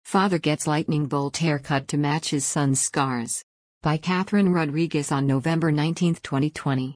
Father gets lightning bolt haircut to match his son's scars. By Catherine Rodriguez on November 19, 2020.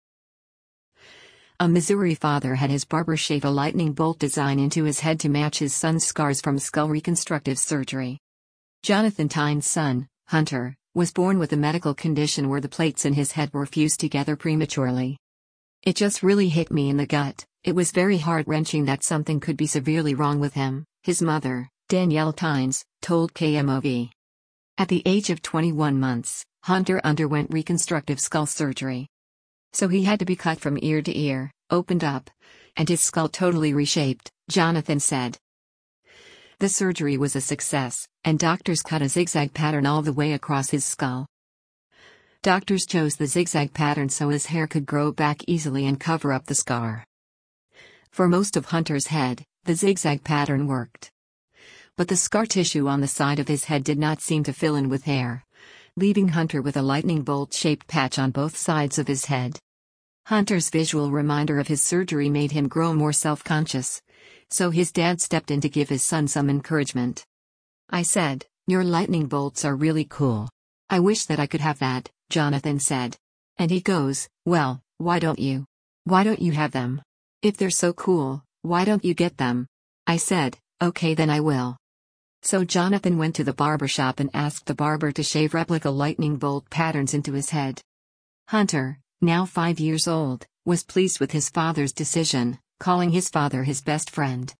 A Missouri father had his barber shave a lightning bolt design into his head to match his son's scars from skull reconstructive surgery. Jonathan Tynes' son, Hunter, was born with a medical condition where the plates in his head were fused together prematurely. It just really hit me in the gut. It was very heart-wrenching that something could be severely wrong with him, his mother, Danielle Tynes, told KMOV. At the age of 21 months, Hunter underwent reconstructive skull surgery. So he had to be cut from ear to ear, opened up, and his skull totally reshaped, Jonathan said. The surgery was a success, and doctors cut a zigzag pattern all the way across his skull. Doctors chose the zigzag pattern so his hair could grow back easily and cover up the scar. For most of Hunter's head, the zigzag pattern worked. But the scar tissue on the side of his head did not seem to fill in with hair, leaving Hunter with a lightning bolt-shaped patch on both sides of his head. Hunter's visual reminder of his surgery made him grow more self-conscious, so his dad stepped in to give his son some encouragement. "I said, 'Your lightning bolts are really cool. I wish that I could have that,' Jonathan said. And he goes, 'Well, why don't you? Why don't you have them? If they're so cool, why don't you get them?' I said, 'Okay, then I will.'" So Jonathan went to the barbershop and asked the barber to shave replica lightning bolt patterns into his head. Hunter, now 5 years old, was pleased with his father's decision, calling his father his best friend.